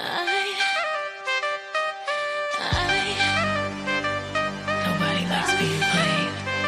Nobody likes being played.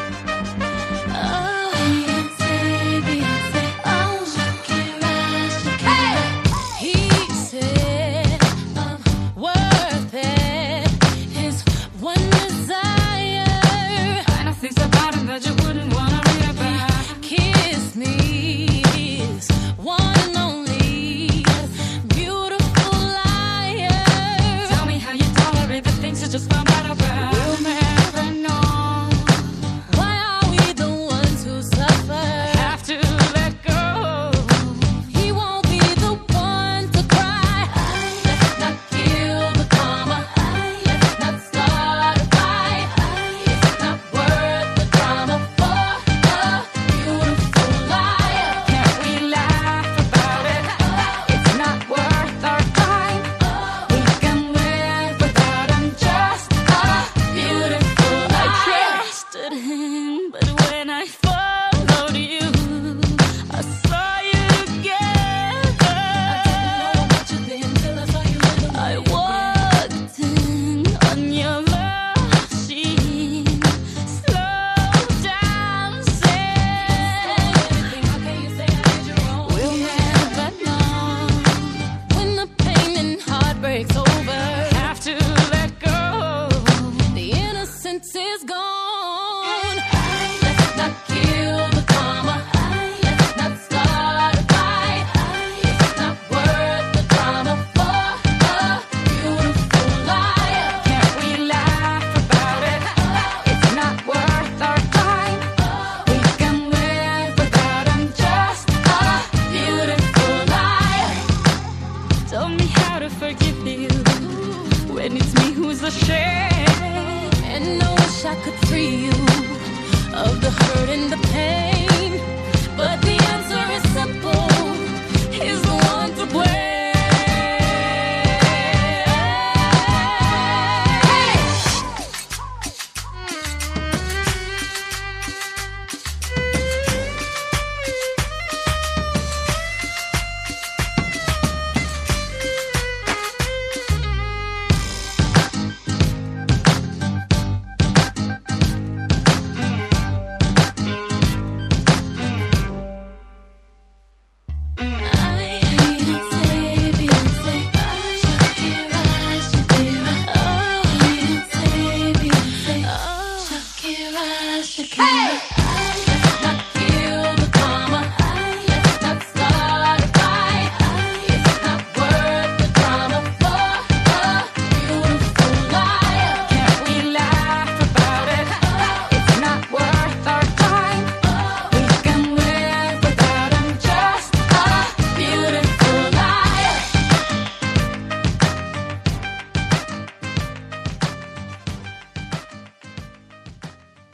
Just found out about. We'll never know. Why are we the ones who suffer? Have to let go. He won't be the one to cry. Let's not kill the karma. Let's not start a fight. It's not worth the drama for a beautiful liar. Can't we laugh about it? It's not worth our time. We can live without him. Just a beautiful life. I trusted him, but when I followed you, I saw you together. I didn't know what you'd been till I saw you in the I walked in on your love scene, slow dancing. How can you say I did you wrong? We'll never know. When the pain and heartbreak's over, Have to let go. the innocence is gone. Let's not kill the karma. Let's not start a fight. It's not worth the drama for a beautiful liar. Can't we laugh about it? It's not worth our time. We can live without him. Just a Beautiful liar. tell me how to forgive you when it's me who's ashamed. And I wish I could free you.